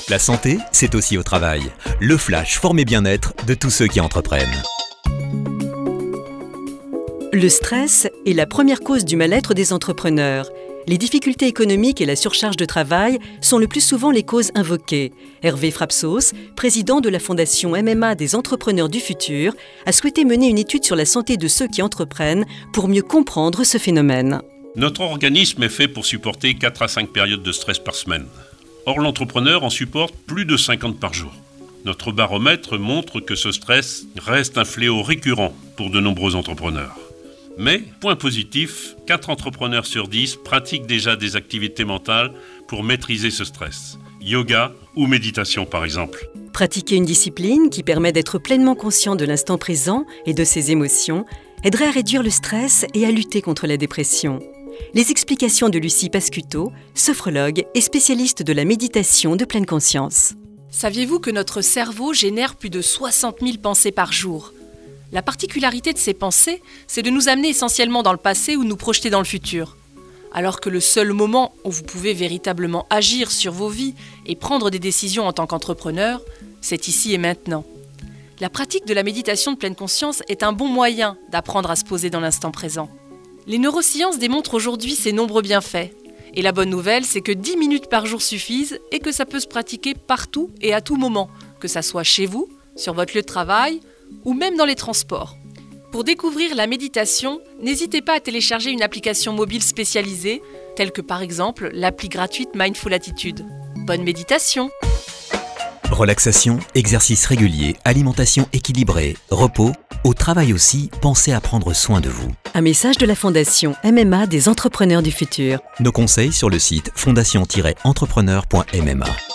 La santé, c'est aussi au travail. Le flash forme et bien-être de tous ceux qui entreprennent. Le stress est la première cause du mal-être des entrepreneurs. Les difficultés économiques et la surcharge de travail sont le plus souvent les causes invoquées. Hervé Frapsos, président de la Fondation MMA des entrepreneurs du futur, a souhaité mener une étude sur la santé de ceux qui entreprennent pour mieux comprendre ce phénomène. Notre organisme est fait pour supporter 4 à 5 périodes de stress par semaine. Or, l'entrepreneur en supporte plus de 50 par jour. Notre baromètre montre que ce stress reste un fléau récurrent pour de nombreux entrepreneurs. Mais, point positif, 4 entrepreneurs sur 10 pratiquent déjà des activités mentales pour maîtriser ce stress. Yoga ou méditation par exemple. Pratiquer une discipline qui permet d'être pleinement conscient de l'instant présent et de ses émotions aiderait à réduire le stress et à lutter contre la dépression. Les explications de Lucie Pascuto, sophrologue et spécialiste de la méditation de pleine conscience. Saviez-vous que notre cerveau génère plus de 60 000 pensées par jour ? La particularité de ces pensées, c'est de nous amener essentiellement dans le passé ou nous projeter dans le futur. Alors que le seul moment où vous pouvez véritablement agir sur vos vies et prendre des décisions en tant qu'entrepreneur, c'est ici et maintenant. La pratique de la méditation de pleine conscience est un bon moyen d'apprendre à se poser dans l'instant présent. Les neurosciences démontrent aujourd'hui ses nombreux bienfaits. Et la bonne nouvelle, c'est que 10 minutes par jour suffisent et que ça peut se pratiquer partout et à tout moment, que ça soit chez vous, sur votre lieu de travail ou même dans les transports. Pour découvrir la méditation, n'hésitez pas à télécharger une application mobile spécialisée, telle que par exemple l'appli gratuite Mindful Attitude. Bonne méditation! Relaxation, exercices réguliers, alimentation équilibrée, repos, au travail aussi, pensez à prendre soin de vous. Un message de la Fondation MMA des entrepreneurs du futur. Nos conseils sur le site fondation-entrepreneur.mma.